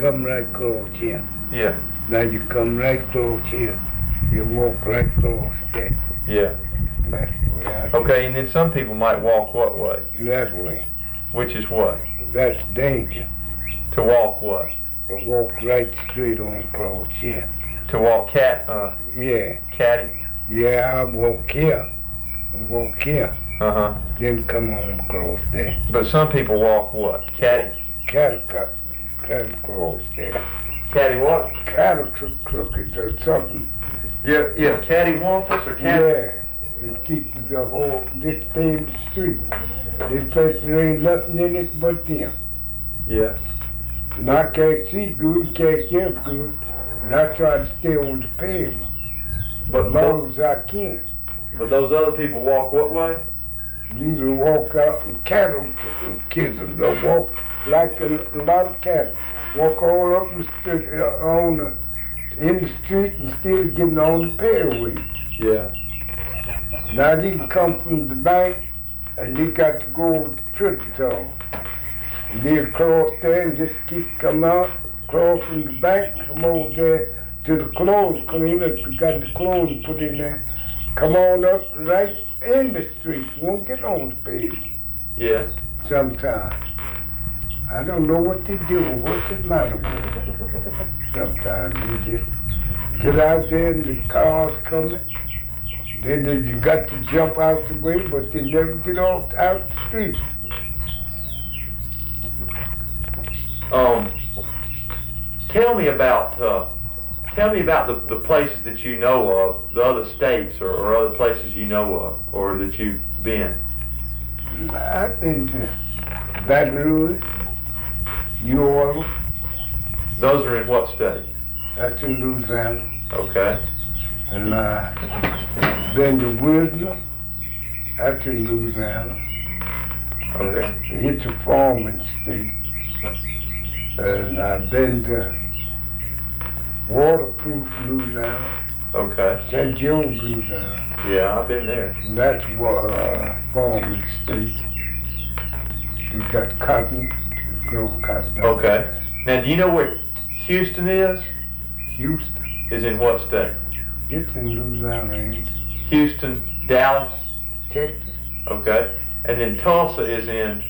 come right close here. Yeah. Now you come right close here. You walk right close there. Yeah. That's the way I do. Okay, and then some people might walk what way? That way. Which is what? That's danger. To walk what? To walk right straight on close here. To walk Yeah. caddy? Yeah, I walk here. Walk here. Uh-huh. Then come on close there. But some people walk what? Caddy? Cattle close there. Caddy what? Cattle crooked or something. Yeah, cattywampus or caddy? Yeah. And keep the whole, just stay in the street. This place there ain't nothing in it but them. Yeah. And I can't see good, can't hear good, and I try to stay on the pavement But as long as I can. But those other people walk what way? These will walk out and cattle kids, they'll walk like a lot of cattle. Walk all up the street, in the street instead of getting on the paveway. Yeah. Now they can come from the bank and they got to go over to Trinidad. And they'll cross there and just keep come out, cross from the bank, come over there to the clothes cleaner, if you got the clothes put in there. Come on up right in the street, won't get on the pavement. Yeah. Sometimes. I don't know what they do, what's the matter with them. Sometimes they just get out there and the cars coming. Then you got to jump out the way, but they never get out the street. Tell me about the places that you know of, the other states or other places you know of, or that you've been. I've been to Baton Rouge, New Orleans. Those are in what state? That's in Louisiana. Okay. And I've been to Wisdom. That's in Louisiana. Okay. It's a farming state. And I've been to Waterproof, Louisiana. Okay. St. Joe, Louisiana. Yeah, I've been there. And that's farming state. We got cotton, grow cotton. Okay. Now, do you know where Houston is? Houston. Is in what state? It's in Louisiana, ain't it? Houston, Dallas. Texas. Okay. And then Tulsa is in.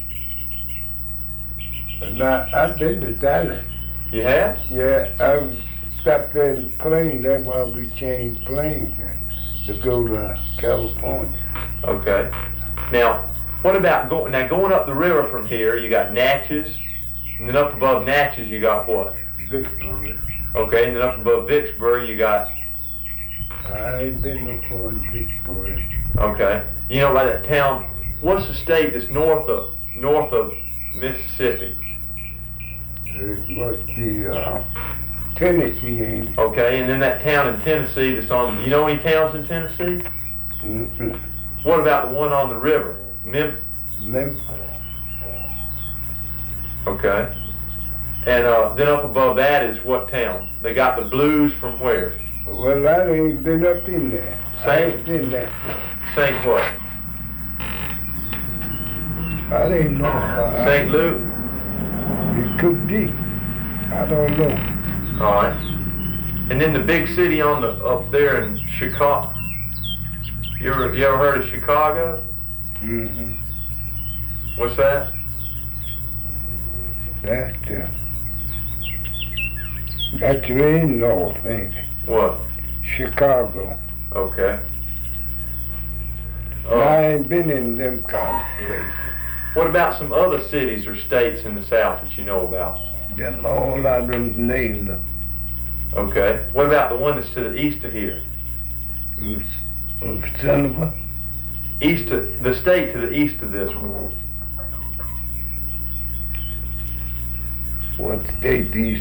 And I've been to Dallas. You have? Yeah, I stopped there in the plane. That's why we changed planes to go to California. Okay. Now, what about going up the river from here? You got Natchez, and then up above Natchez you got what? Vicksburg. Okay, and then up above Vicksburg you got. I ain't been no far in Vicksburg. Okay. You know, by that town, what's the state that's north of Mississippi? It must be Tennessee, ain't it? Okay, and then that town in Tennessee that's on. You know any towns in Tennessee? Mm-hmm. What about the one on the river? Memphis. Okay. And then up above that is what town? They got the blues from where? Well, I ain't been up in there. I ain't been there. St. what? I didn't know. St. Luke? It could be. I don't know. All right. And then the big city up there in Chicago. You ever heard of Chicago? Mm-hmm. What's that? That's way north, ain't it? What? Chicago. Okay. I ain't been in them kind of places. What about some other cities or states in the South that you know about? That's all I done named them. Okay. What about the one that's to the east of here? Sullivan? The state to the east of this one. What state these